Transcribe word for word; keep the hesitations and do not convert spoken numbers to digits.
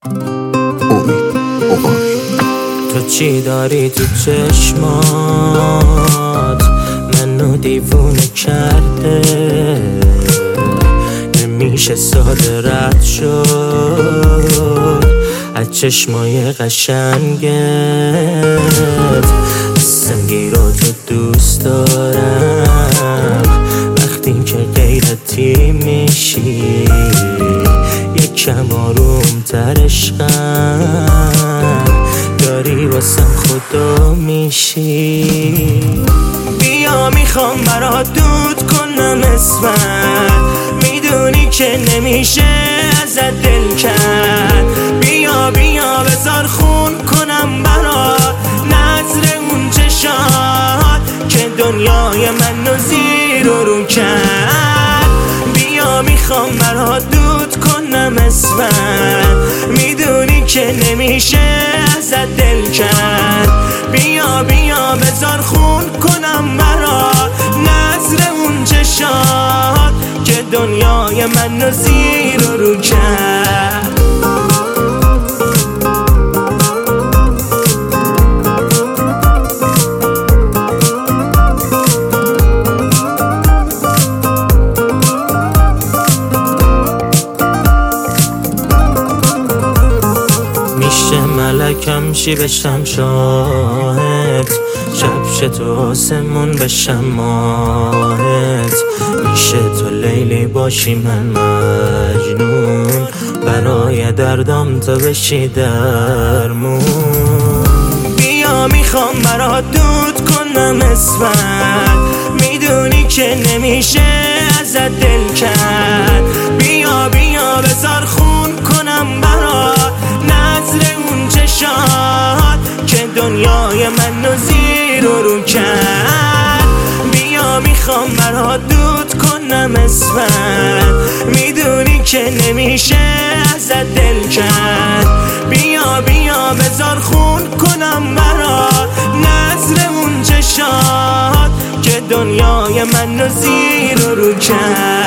امید اوباش. تو چی داری تو چشمات منو دیوونه کرده، نمیشه ساده رد شد از چشمای قشنگت. سنگی رو تو دوست دارم وقتی که غیرتی میشی، یکم آروم تر عشقم داری واسم خدا میشی. بیا میخوام برات دود کنم اسمت، میدونی که نمیشه ازت دل کرد. بیا بیا بذار خون کنم برات نظر اون چشات که دنیای منو زیر و رو کرد. بیا میخوام برات دود کنم اسمت، میدونی که نمیشه ازت دل کرد. بیا بیا بذار خون کنم برات نظر اون چشات که دنیای منو زیر و رو کرد. میشه ملکم شی بشم شاهد، شب شه تو آسمون بشم ماهت. میشه تو لیلی باشی من مجنون، برای دردم تو بشی درمون. بیا میخوام برات دود کنم اسمت، میدونی که نمیشه ازت دل کرد. بیا بیا بذار خون کنم برات نظر اون چشات که دنیای منو زیر و رو کرد. بیا میخوام برات دود کنم اسمت، میدونی که نمیشه ازت دل کرد. بیا بیا بذار خون کنم برات نظر اون چشات که دنیای منو زیر و رو کرد.